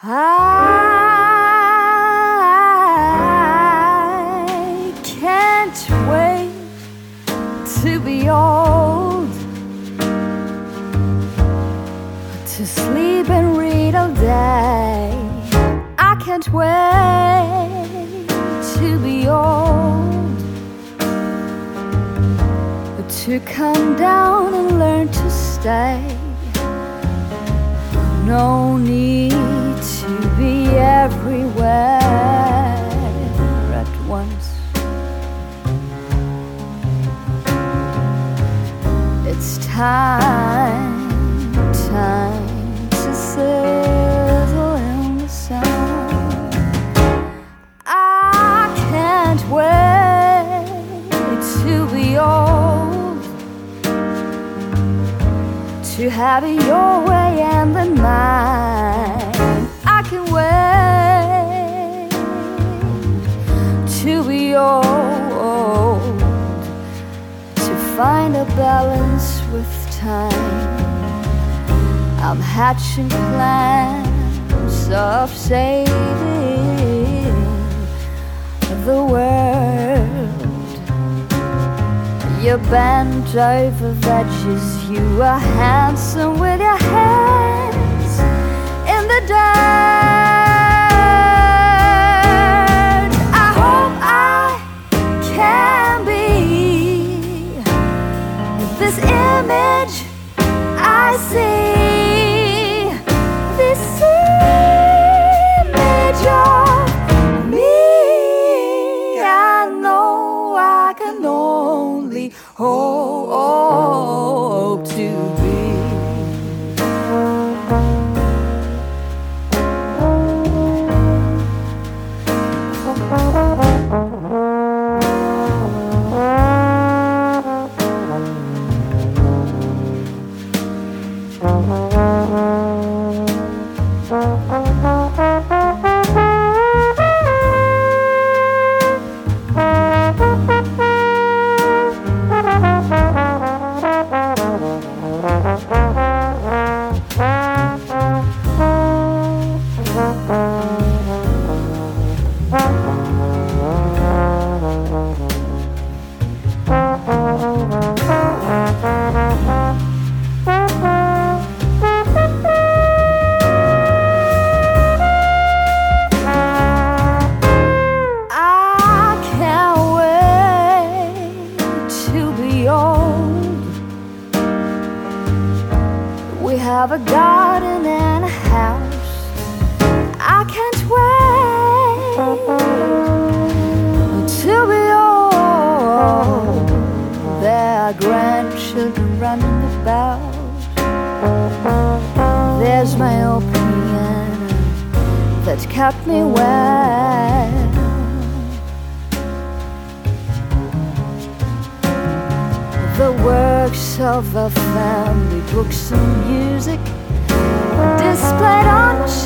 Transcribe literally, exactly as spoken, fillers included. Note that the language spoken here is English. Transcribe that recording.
I can't wait to be old, to sleep and read all day. I can't wait to be old, to come down and learn to stay. No need to be everywhere at once. It's time, time to settle in the sun. I can't wait to be old, to have it your way and then mine. I can wait to be old, to find a balance with time. I'm hatching plans of saving the world. You bend over veggies, you are handsome with your hands in the dirt. I hope I can be this image I see, this image of me. I know I can only hope to be. We have a garden and a house. I can't wait to be old. There are grandchildren running about. There's my old piano that kept me well. The works of a family, books and music displayed on the